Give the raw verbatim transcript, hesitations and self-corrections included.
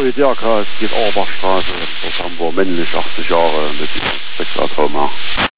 Hallo, Diaka, es geht Oberstraße, aus Hamburg, männlich, achtzig Jahre, mit sechs Atoma.